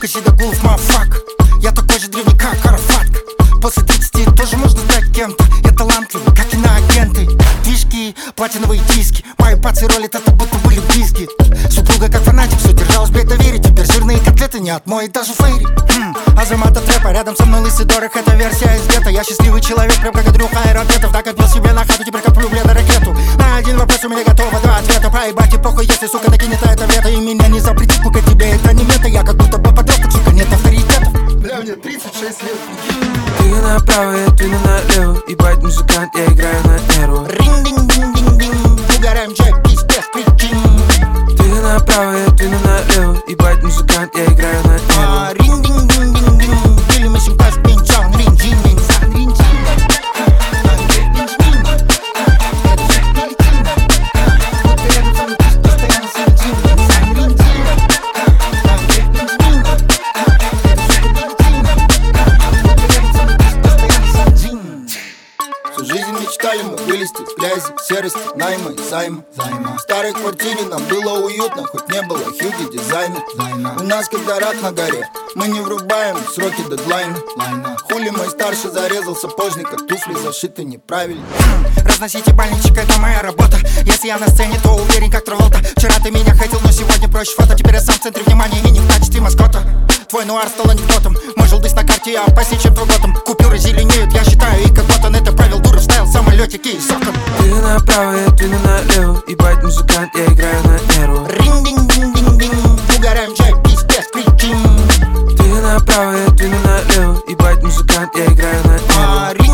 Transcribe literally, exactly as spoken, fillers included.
Седогулов, мафак. Я такой же древний, как Арафатка. После тридцати тоже можно стать кем-то. Я талантливый, как иноагенты. Движки, платиновые диски. Мои пацы ролят, это будто были близки. Супруга как фанатик, все держалась в доверии. Теперь жирные котлеты не отмоет даже фейри. хм, Азамат от рэпа, рядом со мной лысый Дорох. Это версия из гетто. Я счастливый человек, прям как Андрюха аэротетов. Так отвел себе на хату, теперь коплю бледа ракету. На один вопрос у меня готово два ответа. Проебать и похуй, если, сука, накинет это вето. И меня не запретить, пока тебе это не мета. Я как будто бы подросток, сука, нет авторитетов. Бля, мне тридцать шесть лет. Ты направо, я двину налево. Ебать, музыкант, я играю на нерву. Ринг-динг-динг-динг-динг. Угораем, чай, пиздец, причин. Ты направо, я двину налево. Ебать, музыкант, я играю на нерву. Ринг-динг-динг-динг-динг. Или мы симпаш пинчон. Ринг-динг-динг. Жизнь мечтали мы вылезти из грязи, серости, найма и займа. В старой квартире нам было уютно, хоть не было хьюги дизайна. У нас когда рак на горе, мы не врубаем сроки дедлайна. Хули мой старший зарезал сапожника, туфли зашиты неправильно. Разносите больничек, это моя работа. Если я на сцене, то уверен как Траволта. Вчера ты меня хотел, но сегодня проще фото. Теперь я сам в центре внимания и не в качестве маскота. Твой нуар стал анекдотом. Мой желтый на карте, я опаснее, чем твой готом. Купюры зеленеют, я считаю, и как ботан. Это правил дуров стайл, самолетики и соком. Ты направо, я двину налево. Ебать, музыкант, я играю на нерву. Ринг-динг-динг-динг-динг. Угораем, чай, пиздец, причин. Ты направо, я двину налево. Ебать, музыкант, я играю на нерву.